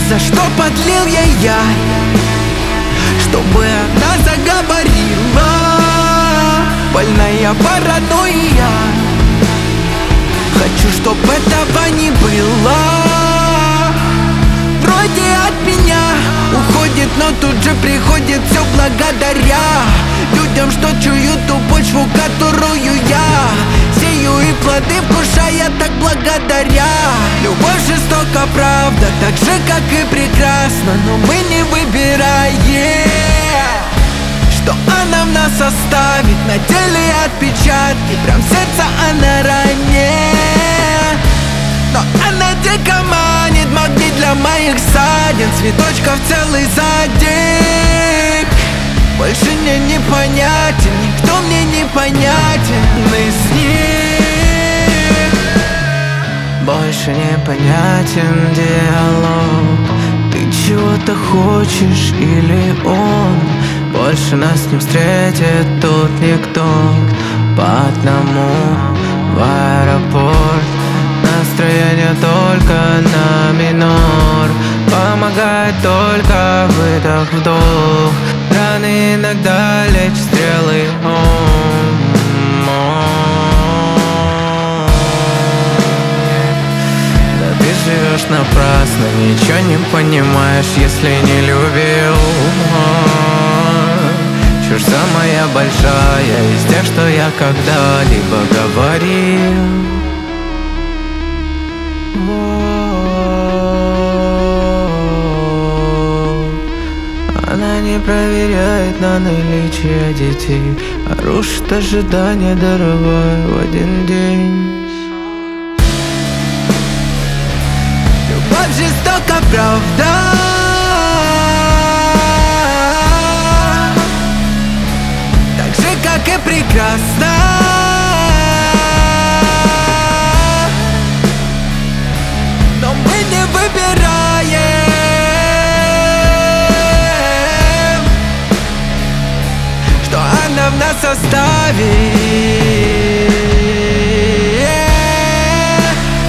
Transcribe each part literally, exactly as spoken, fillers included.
за что подлил я яд, чтобы она заговорила. Больная паранойя. Хочу, чтоб этого не было. Вроде от меня уходит, но тут же приходит все благодаря людям, что чуют ту почву, которую я сею, и плоды вкушая так благодаря. Любовь жестока, правда, так же, как и прекрасна, но мы не выбираем, что она в нас оставит на теле отпечатки, прям в сердце она ранее. Но она дико манит, магнит для моих ссадин, цветочков целый задик. Больше мне непонятен, никто мне не понятен из них. Больше непонятен диалог. Ты чего-то хочешь или он? Больше нас не встретит тут никто. По одному в аэропорт. Настроение только на минор. Помогает только выдох-вдох. Раны иногда лечат стрелы. Да ты живешь напрасно, ничего не понимаешь, если не любил. Чушь самая большая из тех, что я когда-либо говорил. Она не проверяет на наличие детей, а рушит ожидания, даровая в один день. Любовь жестока, правда, так же, как и прекрасна. Но мы не выбираем, что она в нас оставит.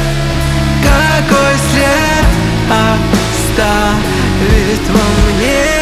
Какой след оставит во мне?